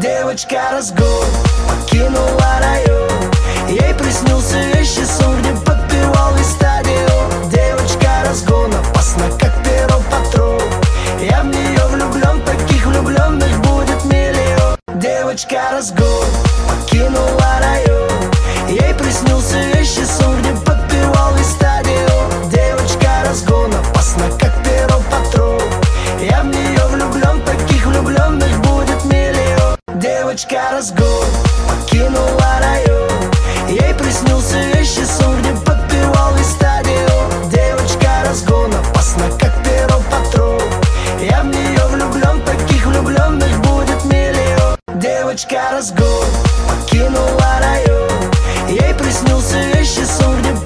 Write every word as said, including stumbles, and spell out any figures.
Девочка разгон покинула район. Ей приснился вещий сон, где подпевал весь стадион. Девочка разгон опасна, как перо патрон. Я в нее влюблен, таких влюбленных будет миллион. Девочка разгон покинула район. Ей приснился вещий сон, где подпевал весь стадион. Девочка разгон опасна, как перо патрон. Я в нее влюблен, таких влюбленных будет миллион. Девочка разгон покинула район. Ей приснился вещий сон, где подпевал весь стадион. Девочка разгон опасна, как перо патрон. Я в нее влюблен, таких влюбленных будет миллион. Девочка разгон покинула район. Ей приснился вещий сон, где